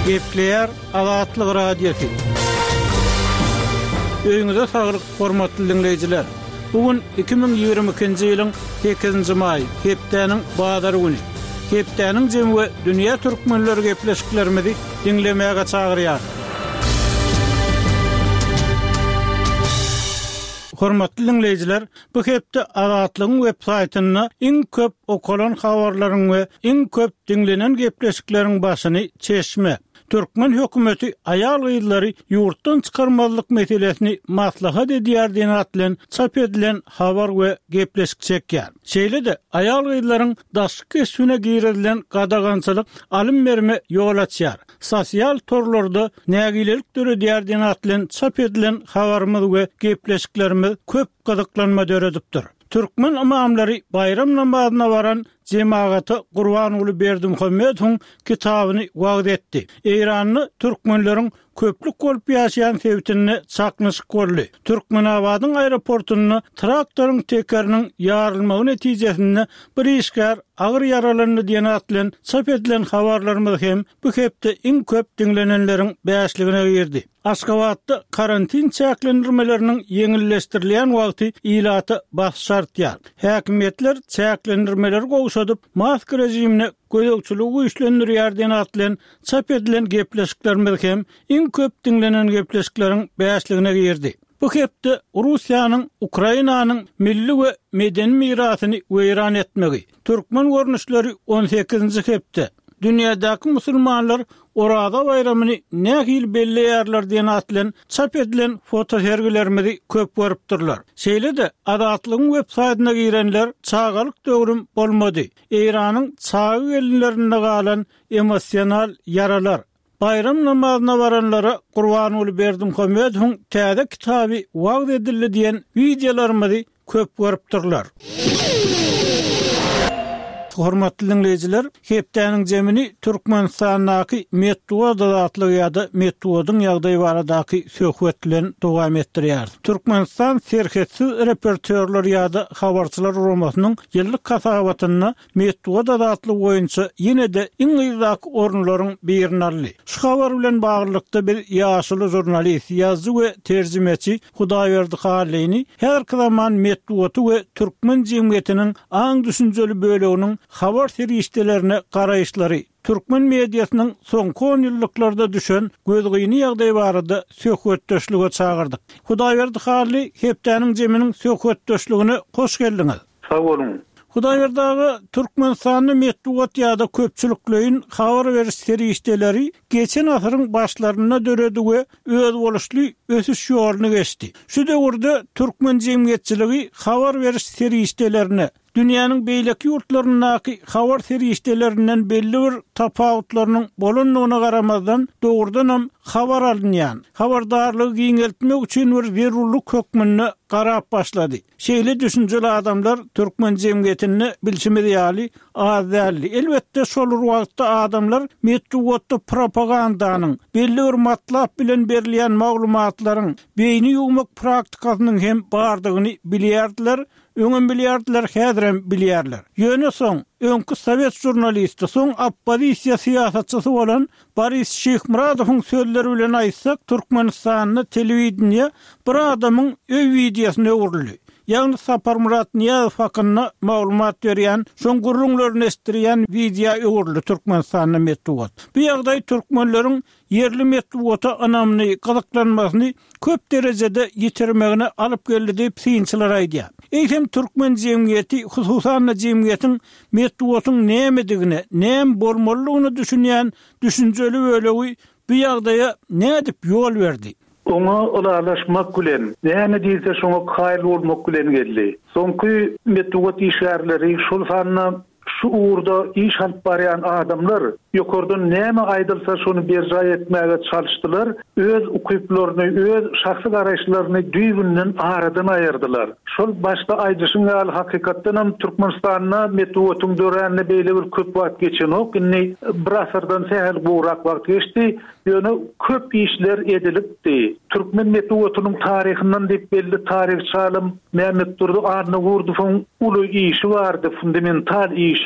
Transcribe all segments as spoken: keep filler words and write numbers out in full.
Gepleyer Azatlyk Radiosu. Öýüňize saglyk, hormatly dinleýijiler. Bugün iki bin ýygrimi ikinji ýylyň sekizinji maý, hepdeniň bazary güni. Hepdeniň jemgy dünýä türkmenleri gepleşiklerimizi dinlemäge çagyrýar. Hormatly dinleýijiler, bu hepde Azatlygyň web-saýtyna iň köp okulan habarlaryň we iň köp dinlenen gepleşikleriň başyny çeşme. Türkmen hökümeti ayal gyýdylary ýurtdan çykarmazlyk meselesini maslahat edýär diýen atlan çap edilen habar we gepleşik çekýär. Şeýle-de ayal gyýdylaryň daşky kesbine giýrilen gadagançylyk alym berme ýol açýar. Sosial torlarda nägilelik döredýär diýen atlan çap edilen habarymyz we gepleşiklerimiz köp gazaklanma döredipdir. Türkmen imamlary bayram namazyna baran cemaaty Gurbanuly Berdimuhammedowyň kitabyny wagt etdi. Eýranly türkmenleriň köplük bolup ýaşaýan sebäpini çaknyşyk boldy. Türkmenabadyň aeroportuny traktoryň tekeriniň ýarylmagy netijesinde bir işgär agyr yaralandy diýen atlan çap edilen habarlarymyz hem bu hepde iň köp dinlenenleriň bäşligine girdi. Aşgabatda karantin çäklendirmeleriniň ýeňilleşdirilen wagty ilaty başşartýar. Häkimetler çäklendirmeleri gowşadyp mask rejimine göýekçiligi güýçlendirýär diýen atlan çap edilen gepleşiklerimiz hem iň köp dinlenen gepleşikleriň bäşligine girdi. Bu hepde Russiýanyň Ukrainanyň milli we medeni mirasyny weýran etmegi. Türkmen görnüşleri on sekizinji hepde dünýädäki musulmanlar Orada bayramyny nähil belleýärler diýen atlan çap edilen foto sergilerimizi köp görüpdirler. Şeýle-de Azatlygyň web-saýtyna girenler çağalyk döwrüm bolmady. Eýranyň çağı gelinlerinde galan emosional yaralar. Bayram namazyna baranlara Gurbanuly Berdimuhammedowyň täze kitaby wagt edildi diýen videolarymyzy köp görüpdirler. Hormatly dinleýijiler, hepdeniň jemini Türkmenistanyň Medwedew adly ýa-da Medwedewyň ýagdaýy baradaky söhbetlerini dowam etdirýär. Türkmenistan serhetsiz reportörler ýa-da habarçylar romasynyň ýyllyk kasabatyna Medwedew adly goýunçy ýene-de iň ýyzak orunlaryň birini aldy. Şu habar bilen baglykda bir ýaşly jurnalist, ýazgy we terjimeçi Hudaýberdi Halyny her zaman Medwedew we türkmen jemgyýetiniň aň düşünjeli böleginiň habar serişdelerine garaýşlary Türkmen mediasynyň soňky on ýyllyklarda düşen gözgüýni ýagdaýy barada söhbetdeşlige çagyrdyk. Hudaýberdi Haly hepdeniň jeminiň söhbetdeşligine hoş geldiňiz. Sag bolun. Hudaýberdagy Türkmenistanyň Medwedew ýa-da köpçülikleýin habar beriş serişdeleri geçen asyryň başlaryna döredi we öz boluşly ösüş ýoluny geçdi. Şu döwürde türkmen jemgyýetçiligi habar beriş serişdelerine dünýäniň beýleki ýurtlaryndaky habar serişdelerinden belli bir tapawutlarynyň bolunmagyna garamazdan dogurdan hem habar alynýan. Habardarlygy giňeltmek üçin bir zerurlyk hökmüne garap başlady. Şeýle düşünjeli adamlar türkmen jemgyýetini bilşimedi ýaly azally. Elbetde şol wagtda adamlar Medwedew propagandanyň belli bir matlap bilen berilýän maglumatlaryň beýni ýugmak praktikasynyň hem bardygyny bilýärdiler. Öňün bilýärdiler, häzirem bilýärler. Ýöne soň öňkü Sowet jurnalisti, soň oppozisiýa siýasatçysy bolan Boris Şeýhmuradowyň sözleri bilen aýtsak, Türkmenistanyň telewizioniýa bir adamyň öý videosyny öwürli. Ýagny Sapar Murat Niýazow hakyna maglumat berýän, şoň gurrunlaryny estirýän video öwürli Türkmenistanyň Medwedew. Bu ýagdaý türkmenleriň yerli Medwedew anamyny gazaklanmasyny köp derejede ýitirmegine alyp geldi diýip synçylar aýdýar. Eýsem türkmen jemgyýeti, hususan jemgyýetiň Medwedewyň nämedigine, näme bolmalygyny düşünýän düşünjeli bölegi bu ýagdaýa nädip ýol berdi? Ona olaşmak bilen, näme diýse şoňa kaýyl bolmak bilen geldi. Soňky Medwedew işgärleri şol sanyna şu uğurda iş alıp barýan adamlar ýokardan näme aýdylsa şonu berja etmäge çalyşdylar, öz ukyplaryny, öz şahsy garaýşlaryny düýbünden aradan aýyrdylar. Şol başda aýdyşyň ýaly hakykatdan hem Türkmenistanyna Medwedewyň döräne beýle bir köp wagt geçen ok, inni bir asyrdan sähel burak wagt geçdi, ýöne köp işler edilipdi. Türkmen Medwedewyň taryhynyň diýip belli tarih çalym Mehmet Durdy adny Gurduwyň uly işi bardy, fundamental işi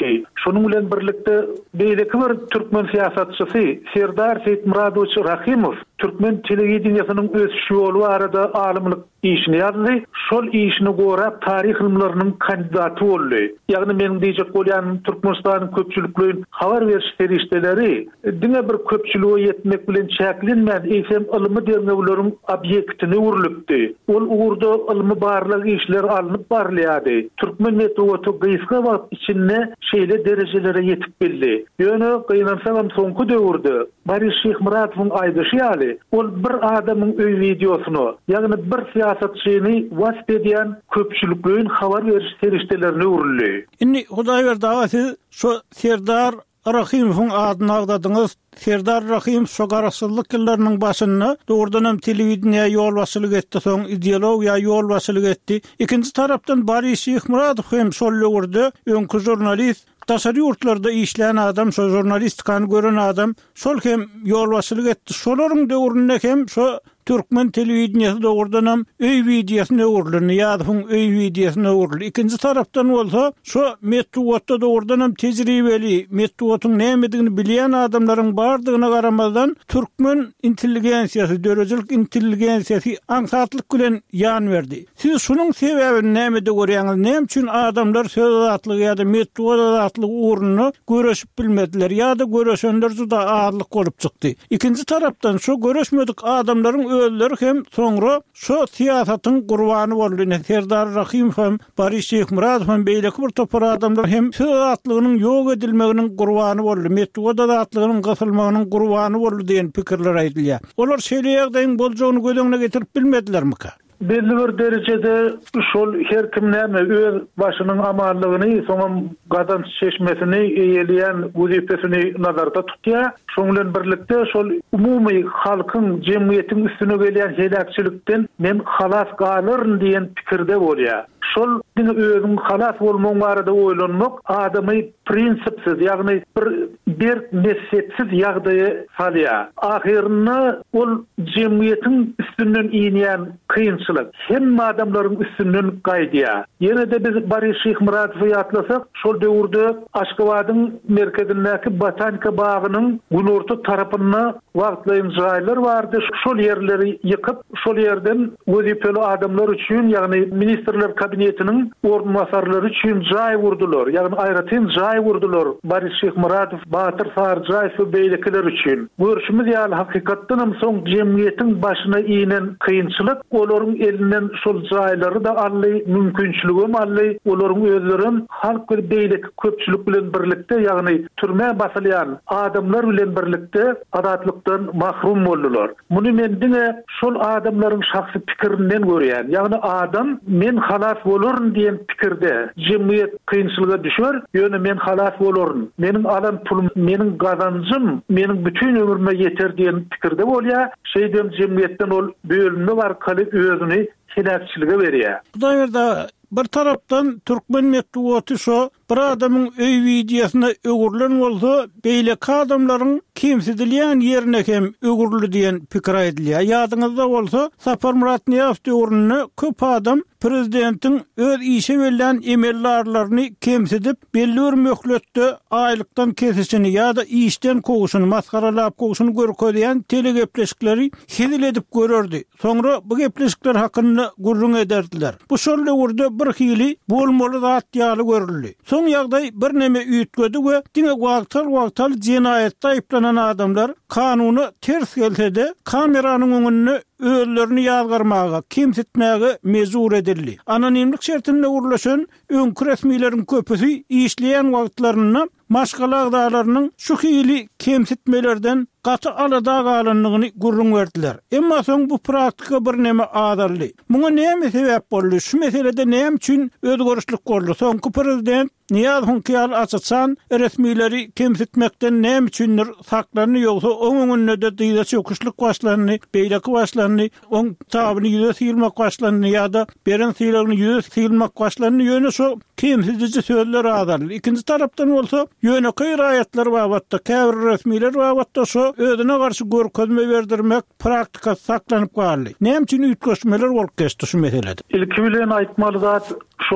şey. Şunun bilen birlikde beýleki bir türkmen siýasatçysy Serdar Seyitmuradowyç Rahimov Türkmen telewizionynyň ösüşi ýolu arada alymlyk işini ýazdy. Şol işini gorap tarih ilmläriniň kandidaty boldy. Ýagny meniň diýjek bolýan Türkmenistanyň köpçülikliň habar beriş ferişdeleri diňe bir köpçülüge ýetmek bilen çäklenmän eýsem ilmi derňewleriň obýektini urulypdy. Ol uğurda ilmi barlyk işler alınıp barlýady. Türkmen metodu gysga wagt içinde şeýle derejelere ýetip bildi. Ýöne gynansalam soňky döwürde Barış Şehmuradowyň aýdyşy ýaly ol bir adamyň öý videosunu, ýagny bir siýasatçyny wasp edýän köpçülikliň habar beriş ferişdelerini uruldy. Inni Hudaý berdi, siz şu Serdar Rahimov'un adını ağdadyňyz. Serdar Rahimov şu garaşsyzlyk ýyllarynyň başynda dogrudan telewizionya ýol başylyk etdi, soň ideologiýa ýol başylyk etdi. Ikinji tarapdan Barış Şehmuradow hem şol ýurdu, öňkü jurnalist, taşary ýurtlarda işleýän adam, şu jurnalistikany gören adam, şol hem ýol başylyk etdi. Şolaryň döwründe hem şu Türkmen telewizionyasy dogrudan öý videosyny uruldy, ýa-da öý videosyny uruldy. Ikinji tarapdan bolsa, şu metodda dogrudan tejribeli, metodyň nämedigini bilýän adamlaryň bardygyna garamazdan Türkmen intelligensiýasy, dörejilik intelligensiýasy aňsatlyk bilen ýan berdi. Siz şunuň sebäbini nämede görýäňiz? Näme üçin adamlar söz azatlygy ýa-da metod azatlygy uğruna göreşip bilmediler, ýa-da göreşenler juda azlyk bolup çykdy. Ikinji tarapdan şu göreşmedik adamlaryň öýleri hem soňra şu siýasatyň gurbany boldy. Serdar Rahimov hem Barış Şehmuradow hem beýleki bir topar adamlar hem söz azatlygynyň ýok edilmeginiň gurbany boldy. Metod azatlygynyň gasylmagynyň gurbany boldy diýen pikirler aýdylýar. Olar şeýleýärden boljagyny gödeňine getirip bilmedilermi-ka? Belli bir derecede şol her kim näme öz başynyň amallygyny, soňam gazanç çeşmesini eýeleýän wezipesini nazarda tutýar. Şoň bilen birlikde şol umumy halkyň, jemgyýetiň üstüne gelýän helakçylikden men halas galyryn diýen pikirde bolýar. Şol diňe özüň halas bolmagy barada oýlanmak adamy prinsipsiz, ýagny bir bir nessetsiz ýagdaýa salýar. Ahirinde ol jemgyýetiň üstünden iýnýän kynçylyk hemme adamlaryň üstünden gaýdýar. Ýene de biz Barış Şehmuradowy ýatlasak, şol döwürde Aşgabatyň merkezindäki botanika bagynyň günorta tarapyna wagtlaýan jaýlar bardy. Şol ýerleri ýykyp, şol ýerden wezipeli adamlar üçin, ýagny ministrler kabinetiniň ornmasarlary üçin jaý wurdular. Ýagny aýratyn jaý wurdular. Barış Şehmuradow, Batyr Sarjaýew we beýlekiler üçin. Görüşimiz ýaly hakykatdan hem soň jemgyýetiň başyna iýnen kynçylyk olaryň elinden şol jaýlary da ally, mümkinçiligim ally, olaryň özlerin halk we beýleki köpçülik bilen birlikde, ýagny türme basylýan adamlar bilen birlikde adatlykdan mahrum boldular. Muny men diňe şol adamlaryň şahsy pikirinden görýän, ýagny adam men halas bolaryn diýen pikirde jemgyýet kynçylyga düşer, ýöne men halas bolaryn, meniň alan pulum, meniň gazancym, meniň bütün ömrüme ýeter diýen pikirde bolýar. Şeýdem jemgyýetden ol bölünme barkaly özüni helakçylyga berýär. Hudaý berdi, bir tarapdan Türkmen metody şu bir adamyň öý videosyna ögürlen bolsa, beýleki adamlaryň kimsidilýän ýerine hem ögürli diýen pikir aýdylýar. Ýadyňyzda bolsa, Sapar Murat Niýazow döwründe köp adam prezidentiň öz işe berilen emellarlaryny kemsidip, belli bir möhletde aýlykdan kesişini ýa-da işden kowuşyny, maskaralap kowuşyny görkezýän telegepleşikleri hizil edip görerdi. Soňra bu gepleşikler hakynda gurrun ederdiler. Bu şol döwürde bir hili bolmaly zat ýaly görüldi. Soň ýagdaý bir neme üýtgedi we diňe wagtal-wagtal jinaýatda aýplanan adamlar kanuny ters gelse-de kameranyň öňünde öýlerini ýazgarmaga, kimsitmäge mezur edildi. Anonimlik şertinde urulaşan öňkü resmiýetiň köpüsi işleýän wagtlaryny maşgala dağlarının şu hili kemsitmelerden gaty alada galanlygyny gurrun berdiler. Emma soň bu praktika bir neme adarly. Muňa näme sebäp boldy? Şu meselede näme üçin özgörüşlik boldy? Soňky prezident Niýazow Kyal açsan resmiýetleri kemsitmekden näme üçindir saklany ýogsa oňuňunda da diýde çöküşlik başlany, beýleki başlany, oň tabyny ýüze silmek başlany ýa-da beren silýany ýüze silmek başlany ýöne şu kemsizdici sözler adarly. Ikinji tarapdan bolsa ýöne gaýratlar wagtda käbir resmiýetler wagtda şu özüne garşy görkezme berdirmek praktika saklanyp galy. Näme üçin üýtgeşmeler bolup geçdi şu meselede? Ilki bilen aýtmaly zat şol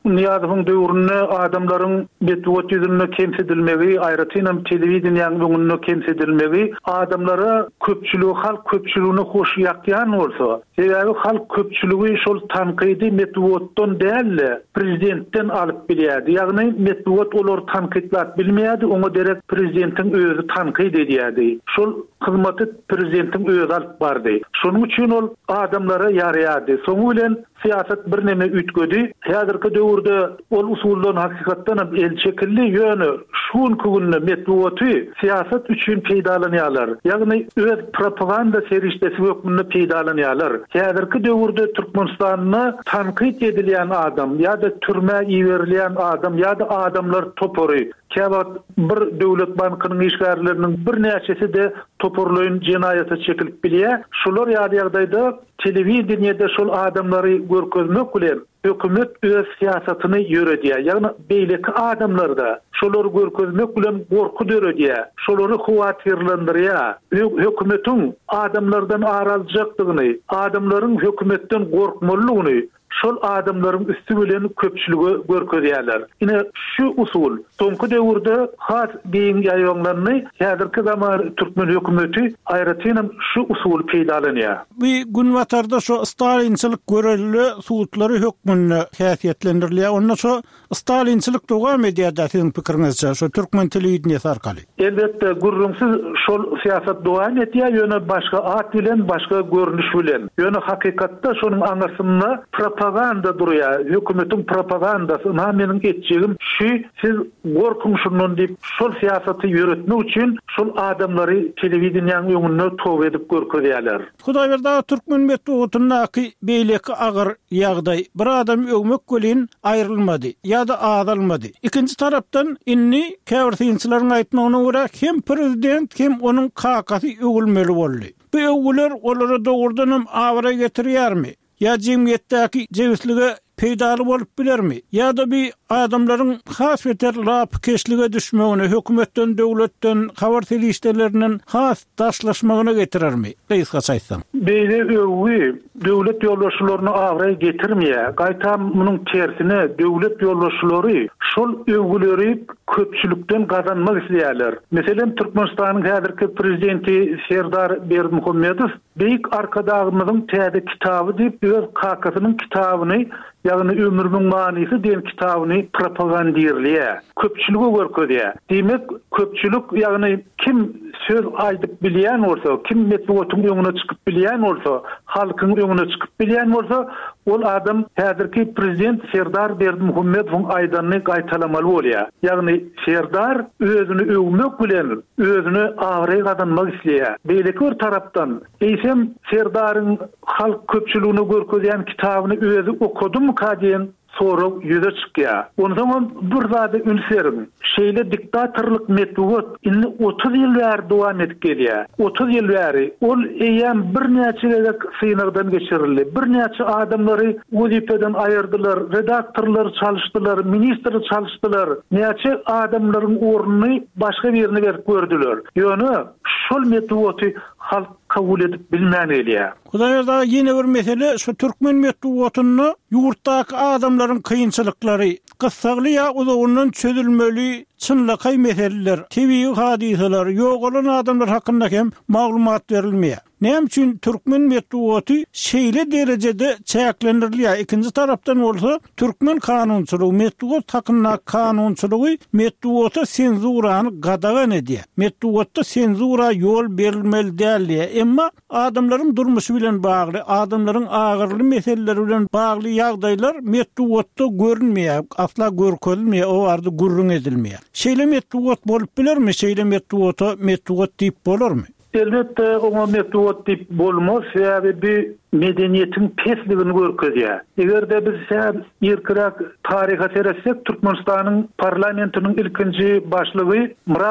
Niyazowyň döwründe adamlaryň metwat ýüzünde kemsedilmegi, aýratynam telewiziýanyň öňünde kemsedilmegi, adamlara köpçüligi, halk köpçüligine hoş ýakýan bolsa, sebäbi halk köpçüligi şol tankydy metwatdan däl, prezidentden alyp bilýärdi. Ýagny metwat olar tankydlap bilmeýärdi, oňa derek prezidentin özü tankyd edýärdi. Şol hyzmaty prezidentin özü alyp bardy. Şonuň üçin ol adamlara ýaraýardy. Soňu bilen siýasat bir neme ütgedi. Häzirki döwürde ol usuldan hakykatdan elçekilli ýöne şuň kugunda metwaty siýasat üçin peýdalanýarlar. Ýagny öz propaganda serişdesi hökmünde peýdalanýarlar. Häzirki döwürde Türkmenistanyny tankyd edilýän adam ýa-da türme ýeberilýän adam ýa-da adamlar topory Käbat bir döwlet bankynyň işgärleriniň bir näçesi de toporlaýyn jenaýata çekilip bilýär. Şolar ýa-da telewiziýede şol adamlary görkezmek bilen hökümet öz siýasatyny ýöredýär. Ýagny beýleki adamlar da şolary görkezmek bilen gorku döredýär. Şolary howatyrlandyrýar. Hökümetiň adamlardan aralyjakdygyny, adamlaryň hökümetden gorkmalygyny şol adamlaryň üstü bilen köpçüligi görkezýärler. Ine şu usul soňky döwürde has beýin ýaýlanlaryny häzirki zaman Türkmen hökümeti aýratynam şu usul peýdalanýar. Bu gün watarda şu Stalinçilik görelli suutlary hökmünde häsiýetlendirilýär. Onda şu Stalinçilik dowam edýär sizin pikiriňizçe şu Türkmen telewiziýany arkaly. Elbetde gurrunsyz şol siýasat dowam edýär, ýöne başga at bilen, başga görnüş bilen. Ýöne hakykatda şonuň aňarsyna propaganda durýar. Hökümetiň propagandasy, meniň etjegim şu, siz gorkun şundan diýip şol siýasaty ýöretmek üçin şol adamlary telewiziýanyň öňünde tow edip görkezýärler. Hudaý berdi Türkmen metwatynyňky beýleki agyr ýagdaý bir adam öňmek gelin aýrylmady ýa-da azalmady. Ikinji tarapdan inni käwirsinçileriň aýtmagyna görä hem prezident hem onuň kakasy öwülmeli boldy. Bu öwüler olary dogurdanam awara getirýärmi? Ya cemiyetdäki jewislige peýdaly bolup bilermi? Ya da bir adamlaryň has beter lap keşlige düşmegine, hökümetden, döwletden, habar telişdelerinden has taşlaşmagyna getirermi? Reis gaçaýsam. Beýle öwü döwlet ýolbaşçylaryny awra getirmeýär. Gaýta munyň tersine döwlet ýolbaşçylary şol öwgüleri köpçülükden gazanmak isleýärler. Meselem Türkmenistanyň häzirki prezidenti Serdar Berdimuhammedow beýik arkadagymyzyň täze kitaby diýip öz kakasynyň kitabyny ýagny ömrümiň manysy diýen kitabyny propagandirliýär. Köpçüligi görkezýär. Demek köpçülük ýagny kim söz aýdyp bilýän bolsa, kim metwatyň öňüne çykyp bilýän bolsa, halkyň öňüne çykyp bilýän bolsa, ol adam häzirki prezident Serdar Berdimuhammedowyň aýdanyny gaýtalamaly bolýar. Ýagny Serdar özüni öwmek bilen özüni awry gazanmak isleýär. Beýleki bir tarapdan eýsem Serdaryň halk köpçüligini görkezýän kitabyny özü okudum kadien soru yüze çykýar. Onu zaman bir zady ünserim. Şeýle diktatorlyk metwat inni otuz ýyl bäri dowam edip gelýär. otuz ýyl bäri ol eýem bir näçe synagdan geçirildi. Bir näçe adamlary wezipeden aýyrdylar, redaktorlar çalışdylar, ministr çalışdylar. Näçe adamlaryň ornuny başga birine berip gördüler. Ýöne şol metwaty halk kabul edip bilmän elýär. Hudaýda ýene bir mesele şu Türkmen metwatyny ýurtdaky adamlaryň kynçylyklary gyssaly ýa uzundan çözülmeli çynlykay meseleler, tebii hadiseler, ýok bolan adamlar hakynda hem maglumat berilmeýär. Näme üçin Türkmen metwaty şeýle derejede çäklendirilýär? Ikinji tarapdan bolsa Türkmen kanunçylygy, metwat hakynda kanunçylygy metwaty senzurany gadagan edýär. Metwatda senzura ýol berilmeli däl. Emma adamlaryň durmuşy bilen bagly, adamlaryň agyrly meseleleri bilen bagly ýagdaýlar metwatda görünmeýär, asla görkezilmeýär, o ardy gurrun edilmeýär. Şeýle metwat bolup bilermi? Şeýle metwata metwat diýip bolarmy? Elbette ona metwat diýip bolmaz, sebäbi medeniýetiň pesligini görkezýär. Egerde biz sen ýerkirak taryha seretsek, Türkmenistanyň parlamentiniň ilkinji başlygy Muradov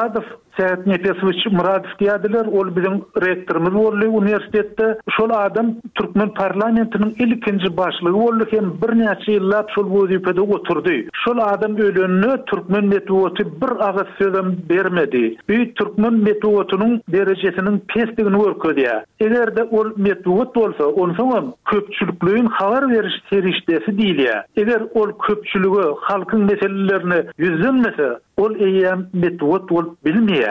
Seyit Nefesovich Muradov diýdiler, ol bizim rektorymyz boldy universitetde. Şol adam Türkmen parlamentiniň ilkinji başlygy boldy hem bir näçe ýyllap şol wezipede oturdy. Şol adam ölenine Türkmen medeniýeti bir agys sözüm bermedi. Bu Türkmen medeniýetiniň derejesiniň pesdigini görkezýär. Egerde ol medeniýet bolsa, onsoň köpçüliklüğün habar veriş serişdesi diýilýär. Eger ol köpçüligi halkyň meselelerini yüzlenmese, ol eýem medeniýet bolup bilmeýär.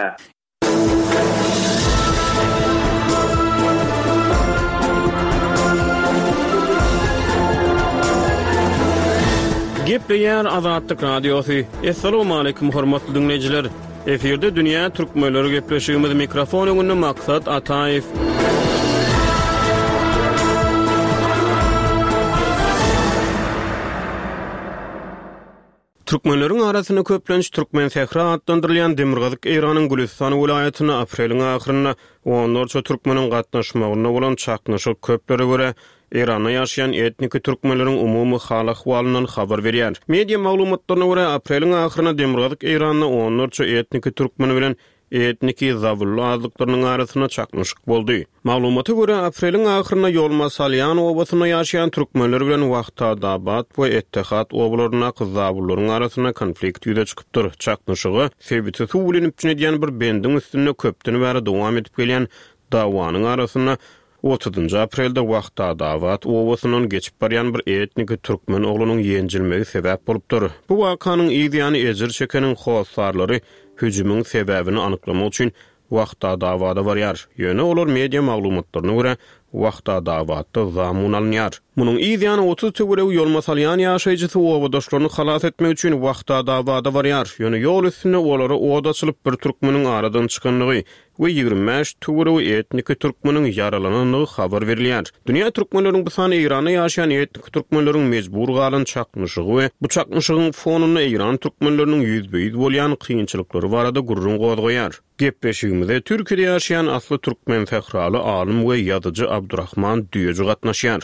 Gepleýär Azatlyk Radiosu. Assalamu alaykum hormatly dinleýijiler. Eferde dünýä türkmenleri gepleşigimiz mikrofon öňünde Maksat Ataýew. Türkmenleriň arasyna köplenç Türkmen Sehra adlandyrylýan Demirgazyk Eýranyň Gülistan welaýatyna apreliň ahyryna onlarça türkmeniň gatnaşmagyna bolan çaknaşyk köplere görä Eýranda ýaşaýan etnik türkmenleriň umumy hal ahwalyndan habar berýär. Media maglumatlaryna görä apreliň ahyryna Demirgazyk Eýranyna onlarça etnik türkmen bilen etniki zawully azlyklarynyň arasyna çaknaşyk boldy. Maglumata görä apreliň ahyryna Ýolma Salyan obasyna ýaşaýan türkmenler bilen Wagtadabat we Ettehat obalaryna zawullaryň arasyna konflikt ýüze çykypdyr. Çaknaşygy sebäbi suwulenip çynedýän bir bendiň üstünde köpden bäri dowam edip gelýän dawanyň arasyna otuzuncu aprelde Wagtadabat obasynyň geçip barýan bir etnik türkmen oglunyň ýenjilmegi sebäp bolupdyr. Bu wakanyň ýa-ni ejir çekeniň howsarlary hüjümüň sebäbini anyklamak üçin Wagtadabada barýar. Ýöne olar media maglumatlaryna görä Wagtadabatda zamun alınýar. Munyň ýa-ni otuz töwerew Ýolma Salyan ýaşaýjysy obadaşlaryny halas etmek üçin Wagtadabada barýar. Ýöne ýol üstünde olary odaçylyp bir türkmeniň aradan çykanlygy we ýygrimi beş töwerew etnik türkmeniň ýaralananlygy habar berilýär. Dünýä türkmenleriň bu sany Eýranda ýaşaýan etnik türkmenleriň mejbur galan çaknaşygy we bu çaknaşygyň fonuny Eýran türkmenleriniň ýüzbeýiz bolýan kynçylyklary barada gurrun goýar. Gepleşigimizde Türkiýede ýaşaýan asly türkmen fehraly alim we ýazyjy Abdurrahman Düýeci gatnaşýar.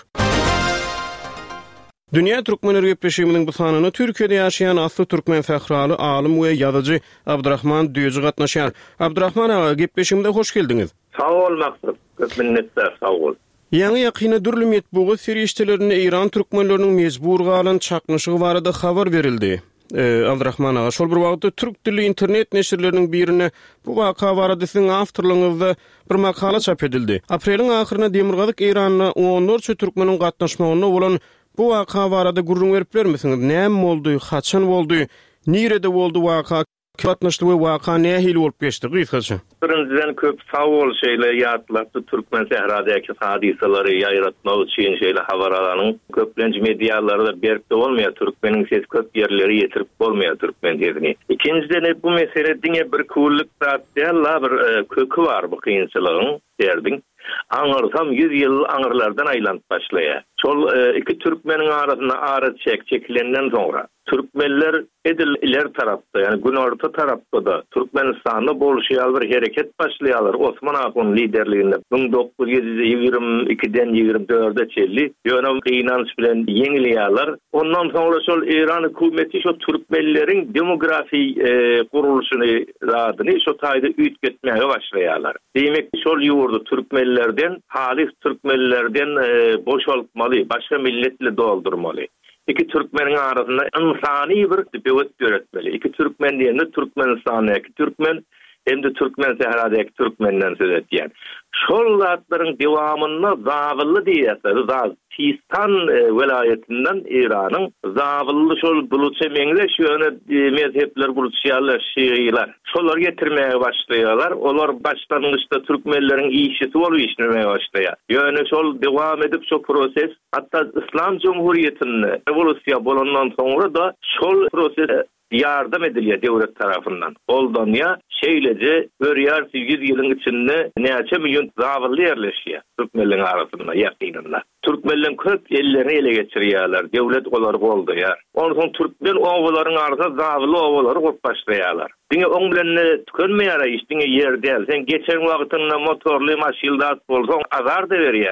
Dünýä türkmenleri gepleşigimiziň bu sanyna Türkiýede ýaşaýan asly türkmen fehraly alim we ýazyjy Abdurrahman Düýeci gatnaşýar. Abdurrahman aga, gepleşigimize hoş geldiňiz. Sag ol Maksat, köp minnetler, sag ol. Ýa-ni ýakyny dürli metbugy serişdelerinde Eýran türkmenleriniň mejbur galan çaknaşygy barada habar berildi. Ee, Abdurrahman aga, şol bir wagtda türk dilli internet neşirleriniň birine bu waka barada siziň awtorlygyňyzda bir makala çap edildi. Apreliň ahyryna Demirgazyk Eýranyna onlarça türkmeniň gatnaşmagyna bolan bu waka barada gurrun berip bermesiňiz? Näme boldy, haçan boldy, nirede boldy waka, gatnaşdy we waka nähili bolup geçdi? Gysgaça. Birinciden köp sawol şeýle ýatlapdy Türkmen sehradaky hadisalary ýaýratmak üçin şeýle habar alanyň köplenç medialarda berip bolmaýar, türkmeniň ses köp ýerleri ýetirip bolmaýar türkmen dilini. İkinciden bu mesele diňe bir kullyk zat däl, bir kökü bar bu kynçylygyň derdiň. Aňyrsam yüz ýyl aňyrlardan aýlanyp başlaýar. Şol iki türkmeniň arasyna ara çek çekilenden soňra türkmenler edil iler tarapda, yani gün orta tarapda da Türkmenistanda bolşýar bir hereket başlaýarlar. Osman Agyň liderliginde bin dokuz yüz ýygrimi ikiden ýygrimi dörde çelli ýöne gynanç bilen ýeňilýärler. Ondan soňra şol Eýran hökümeti şo türkmenleriň demografi e, gurulşyny radyny şo taýda üýtgetmäge başlaýarlar. Demek şol ýurdu türkmenlerden, halis türkmenlerden e, boşaltmaly, başga milletli doldurmaly. İki Türkmenin arasında insani bir debet göretmeli. İki Türkmen diýende Türkmenistan'da iki Türkmen hem de Türkmen sehradaky Türkmenden söz etýär. Şol zatlaryň dewamyna zawully diýerler. Sistan welaýetinden Eýranyň zawully şol bulutça meňleş ýöne mezhepler bulutçýarlar, şiýiler. Şolar getirmäge başlaýarlar. Olar başlangyçda türkmenleriň işisi bolup işlemäge başlaýar. Ýöne şol dewam edip şol proses hatda İslam Cumhuriyetinde revolýasiýa bolandan soňra da şol proses yardım edilýär döwlet tarapyndan. Oldan ya şeýlece görýär yüz ýylyň içinde näçe million zawully ýerleşýär türkmenliň arasynda ýakynynda. Türkmenliň köp ellerini ele geçirýärler, döwlet olary boldyýar. Ondan türkmen owalaryň arasynda zawully owalary gop başlaýarlar. Diňe oň bilen tükenmeýär iş, diňe ýer däl. Sen geçen wagtynda motorly maşynlar bolsaň azar da berýärler.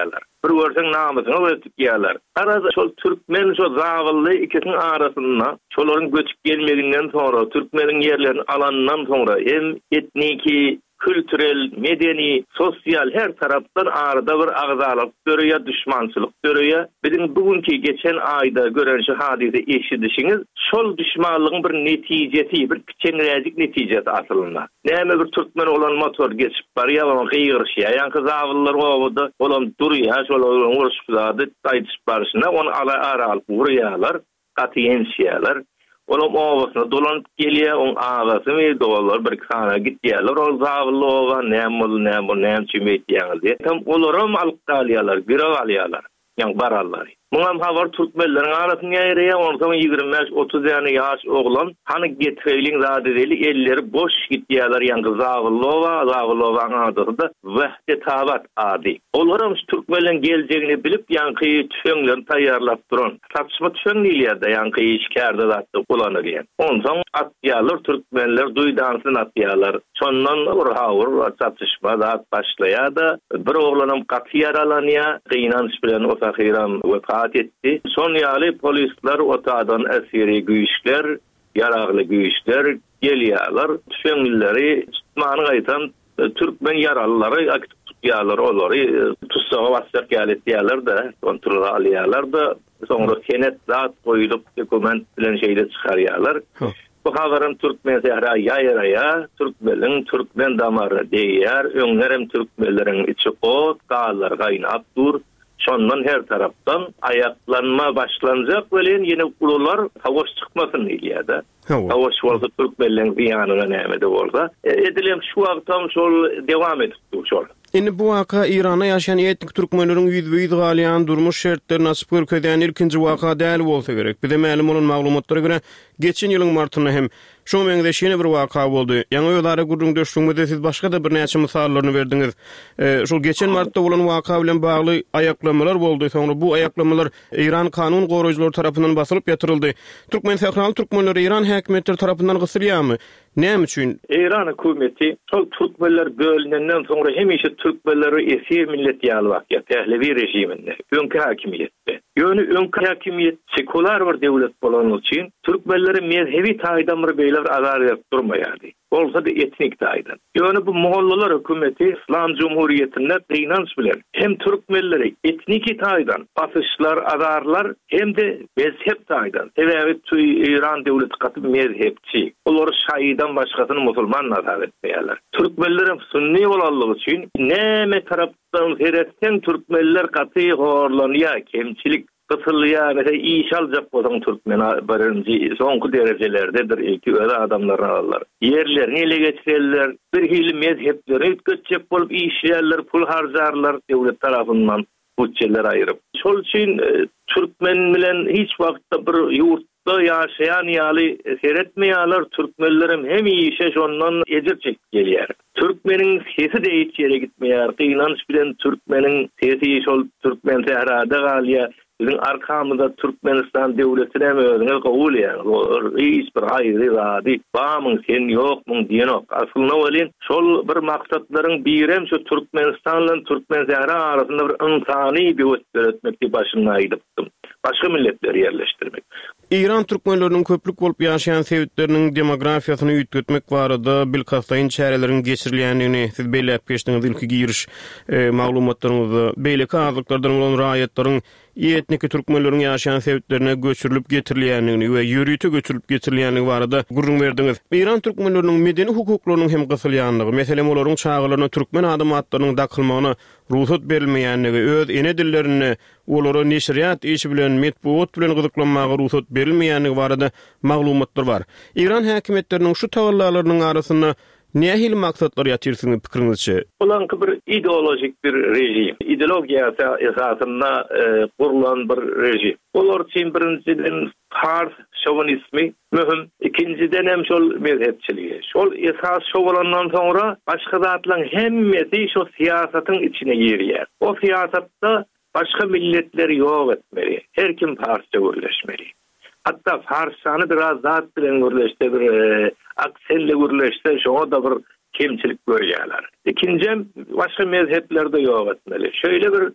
bir görsen namusyny ötüp ýalar. Arada şol türkmen şol zawylly ikisiniň arasynda şolaryň göçüp gelmeginden sonra türkmeniň ýerlerini alandan sonra hem etniki, kültürel, medeni, sosial her tarapdan arada bir agzalyk görüýär, düşmançylyk görüýär. Bizim bugünkü geçen ayda gören şu hadise eşidişiňiz şol düşmanlygyň bir netijesi, bir kiçenräjik netijesi asylynda. Näme bir türkmen olan motor geçip barýar, ama gygyrşýar. Ýa-ni zawyllar gowuda, olam durýar, şol uruşýardy, gaýdyp barşyna onu ala ara alyp vurýarlar, gatyensýarlar. Olam owasyna dolanyp gelýär, on awasy we dolar bir kana gitýärler. Ol zawylly owa näme näme näme çimetýärdi. Tam olaram alyp galýarlar, bir galýarlar. Ýa-ni barallar. Muňam habar türkmenleriň arasynda ýerýär, ondan ýygrimi beş otuz ýany ýaş oglan, hany getirýän zady deli elleri boş gitýärler, ýa-ni zawylly owa, zawylly owaň adysy Wehdet Tabat ady. Olaram türkmenlerin geljegini bilip, ýa-ni tüfeňlerini taýýarlap duran. Satışma tüfeň diýilýär, ýa-ni işkärde zatdy kullanylýar. Ondan atýarlar, türkmenler duýdansyn atýarlar. Şondan urhawur satışma zat başlaýar, bir oglanam gaty yaralanýar, gynanç bilen otahyram we etti. Son ýaly polisler otadan esiri güýçler, yaragly güýçler gelýärler. Tüfeňleri tutmany gaýtan türkmen yaralylary aktyw tutýarlar, olary tutsaga basýar gelýärler de, kontrol alýarlar da, soňra senet zat goýulyp dokument bilen şeýle çykarýarlar. Bu habarym türkmen sehra ýaýraya, türkmeniň türkmen damary diýär, öňlerem türkmenleriň içi ot, galar gaýnap dur. Şondan her tarapdan ayaklanma başlanacak bilen ýene ulular hawaş çykmasyn diýýär. Hawaş bolsa türkmenleriň ýanyna näme-de bolsa, edilem şu wagtam şol dewam edip şol. Indi bu waka Iranda ýaşaýan etnik türkmenleriň ýüzbe ýüz galýan durmuş şertlerini açyp görkezýän ilkinji waka däl bolsa gerek. Bize ma'lum bolan maglumatlara görä geçen ýylyň martynda hem şu meňde şeýle bir waka boldy. Ýa-ni ýolary gurrun döşüňizde siz başga da bir näçe misallaryny berdiňiz. E, şol geçen martda bolan waka bilen bagly aýaklamalar boldy. Soňra bu aýaklamalar İran kanun goraýjylary tarapyndan basylyp ýatyryldy. Türkmen Sähral türkmenleri İran häkimetleri tarapyndan gysylýarmy? Näme üçin? İran hökümeti şol türkmenler bölünenden sonra hemişe türkmenleri esir millet ýalwak ýa Pehlevi rejiminde, öňkü hakimiýetde. Ýöne öňkü hakimiýet sekular bir döwlet bolan üçin türkmenleri mezhebi taýdan bir beýler azar edip durmaýardy. Bolsa da etnik taýdan. Ýöne bu mohallalar hökümeti İslam Cumhuriyetinde gynanç bilen hem türkmenleri etniki taýdan basyşlar, azarlar hem de mezhep taýdan. Sebäbi İran döwleti gaty mezhepçi. Olar şaýydan başgasyny musulman nazar etmeýärler. Türkmenler sunni bolanlygy üçin näme tarapdan seretsen türkmenler gaty horlanýar, kemçilik kısılýar, mesela iş aljak bolsaň türkmen birinji soňky derejelerdedir, ilki öyle adamlaryny alırlar. Yerlerini ele geçirirler, bir hili mezhepleri ütkötjek bolup işlerler, pul harjarlar döwlet tarapyndan bütçeler aýryp. Şol üçin e, türkmen bilen hiç wagtda bir ýurtda ýaşaýan ýaly seretmeýärler, türkmenlerim hem işe şondan ejir çekip gelýär. Türkmeniň sesi de hiç ýere gitmeýär. Gynanç bilen türkmeniň sesi şol türkmen sehrada galýar. Bizim arkamızda Türkmenistan devletine mi özüňiz kabul ýa-ni hiç bir gaýry zady bamyň sen ýokmuň diýenok. Aslynda welin şol bir maksatlaryň birem şu Türkmenistan bilen Türkmen Sähra arasynda bir insany bir ötmekdi başyna aýdypdym. Başga milletleri yerleşdirmek. İran türkmenlerinin köplük bolup ýaşaýan sebäpleriniň demografiýasyny ýitgetmek barada bilkastaýyn çäreleriň geçirilýändigini siz beýlep geçdiňiz ilki giriş e, maglumatlaryňyzda beýleki azlyklardan bolan raýatlaryň etnik türkmenleriň ýaşaýan sebäplerine göçürilip getirilýändigini we ýürüýte göçürilip getirilýändigi barada gurrun berdiňiz. İran türkmenleriniň medeni hukuklarynyň hem gysylýandygy, meselem olaryň çağılaryna türkmen adamatlarynyň dakylmagyna ruhsat berilmeýändigi, öz ene dillerini olara neşriýat işi bilen metbuat bilen gyzyklanmagy ruhsat berilmeýändigi barada maglumatlar bar. İran häkimetleriniň şu tawallalarynyň arasynda nähil maksatlar ýatyrsyňyz pikiriňizçe? Olan bir ideolojik bir rejim, ideologiýa esasynda e, kurulan bir rejim. Olar üçin birinciden Fars şovinizmi mühim, ikinciden hem şol mezhepçiligi. Şol esas şowalandan sonra başga zatlaryň hemmesi şu siýasatyň içine girýär. O siýasatda başga milletleri ýok etmeli. Her kim Farsça görleşmeli. Hatta Farsçany biraz zat bilen görleşse, bir e, aksenle görleşse, şoňa da bir kemçilik görýärler. İkincem, başga mezheplerde ýok etmeli. Şöyle bir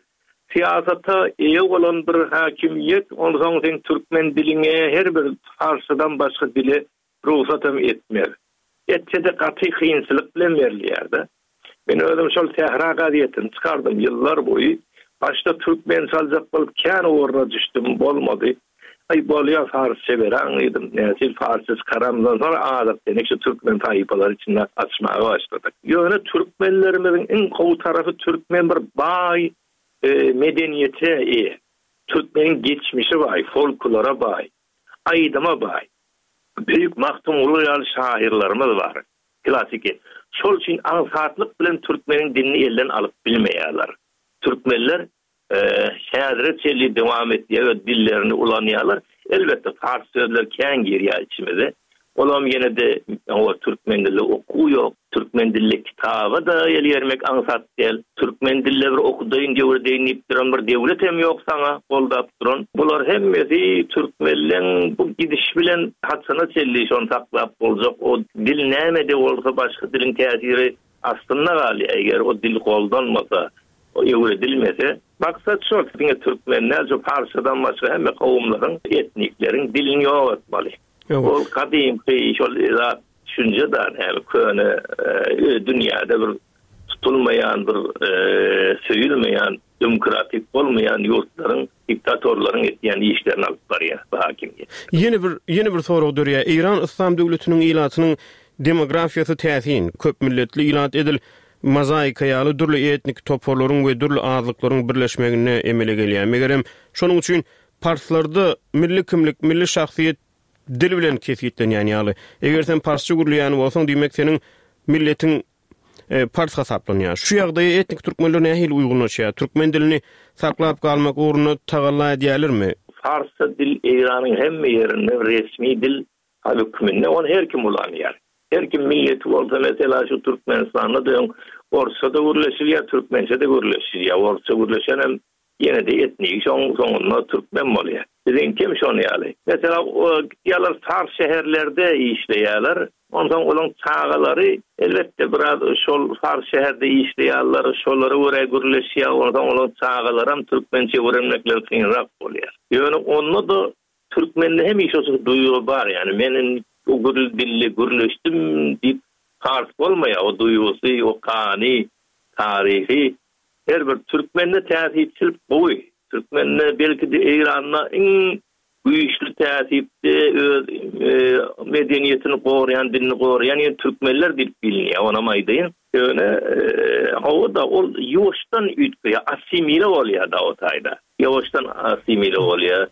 siyasata eýe bolan bir hakimiyet, ondan soň türkmen diline her bir Farsçadan başga dile ruhsat etmer. Etse de gaty kynçylyk bilen berilýärdi. Men özüm şol Tehra gazetini çykardım ýyllar boyu. Başta türkmen saljak bolup kän orna düşdüm, bolmady. Ay bolýar Farsça beren idim. Näsil Farsça karamdan sonra azap denek şu türkmen taýypalar içinde açmağa başladyk. Ýöne türkmenlerimizin en gowy tarafy türkmen bir bay e, medeniyete e. Türkmenin geçmişi bay, folklara bay, aydıma bay. Büyük Maktum Uluýal şairlerimiz var. Klasik. Şol üçin ansatlyk bilen türkmenin dilini elden alıp bilmeýärler. Türkmenler şäherre çelli dowam etdiýär we dillerini ulanýarlar. Elbetde fars sözler kän girýär içimize. Olam ýene de o türkmen dilli okuw ýok, türkmen dilli kitaba da ýermek ansat del. Türkmen dilli bir okudaýyn diýip diýip bir dewlet hem ýok saňa goldap duran. Bular hemmesi türkmenlerin bu gidiş bilen haçana çelli şon saklap boljak. O dil näme de bolsa başga dilin täsiri aslynda galýar. Eger o dil goldanmasa, o öwredilmese, maksat şol ki türkmenler jo Farsçadan başga hemme kowumlaryň, etniklerin dilini ýogatmaly. Ol kadimki şol zat düşünjeden hem köne dünýäde bir tutulmayan, bir söýülmeýän, demokratik bolmayan ýurtlaryň, diktatorlaryň etýän işlerini alyp barýar hakimiyet. Ýene bir ýene bir soraw dörýär. İran Islam döwletiniň ilatynyň demografiýasy täsin köp milletli ilat edil mozaika ýaly durly etnik toporlaryň we durly azlyklaryň birleşmegine emele gelýär. Megerem şonuň üçin parslarda milli kimlik, milli şahsiýet dil bilen kesitlenýän ýaly. Eger sen parsça gurulýan bolsaň diýmek senin milletiň e, pars hasaplanýar. Şu ýagdaýa etnik türkmenler nähili uygunlaşýar? Türkmen dilini saklap galmak uğruna tagalla edýärlermi? Farsça dil Iranyň hemme ýerinde resmi dil hükmünde on her kim ulanýar. Her kim milleti bolsa mesela şu Türkmenistan'da diýen Orsa da gurulýar, Türkmençe de gurulýar. Orsa gurulýan hem ýene de etnik şoň soňunda türkmen bolýar. Bizin kim şonu ýaly? Mesela ýalar sar şäherlerde işleýärler. Ondan olan çağalary elbette biraz şol sar şäherde işleýärler, şolary görä gurulýar, ondan olan çağalar hem türkmençe öwrenmekler kynrak bolýar. Ýöne onu da türkmende hem iş olsa duýugy bar, yani meniň o gurul dilli gurulýşdim diýip kars bolmaýar, o duýgusy, o kany, tarihi her bir türkmende täsirçilik boý. Türkmenler belki de İran'na en güýçli täsirde öz e, medeniýetini goraýan, dilini goraýan ýa türkmenler dil bilýär, ona maýdyn. Ýöne o da ol ýoşdan üýtgä asimile bolýar da o taýda. Ýoşdan asimile bolýar.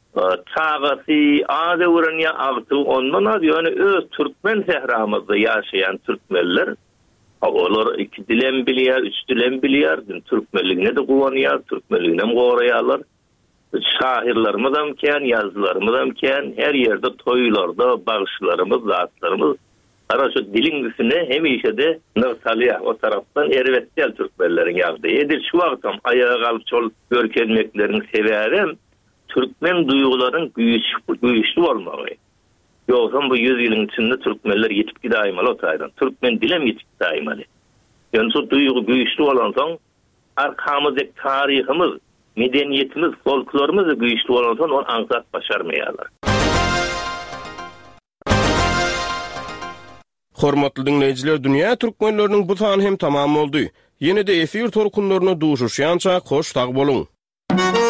Çağasy ady öwrenýär, agty ondan az ýöne öz türkmen sehramyzda ýaşaýan türkmenler olar iki dilen bilýär, üç dilen bilýär, türkmenligine de gowanýar, türkmenligine goraýarlar. Şahirlerimiz hem kän, ýazgylarymyz hem kän, her ýerde toýlarda bagşlarymyz, zatlarymyz ara şu dilin güsüne hemişe de nırsalya o taraftan erwetdel türkmenleriň ýagdaýy. Edil şu wagtam ayağa galyp şol görkezmeklerini sewerem, türkmen duýgularyň güýçli bolmagy. Ýoksa bu yüz ýylyň içinde türkmenler ýetip gidäýmaly o taýdan. Türkmen dilem ýetip gidäýmaly. Ýöne şu duýgu güýçli bolan soň arkamyzdaky taryhymyz, medeniýetimiz, folklorymyz güýçli bolan soň onu aňsat başarmaýarlar. Hormatly dinleýijiler, dünýä türkmenleriniň bu sany hem tamam boldy. Ýene-de efir torkunlaryna duşuşýança hoş tag boluň.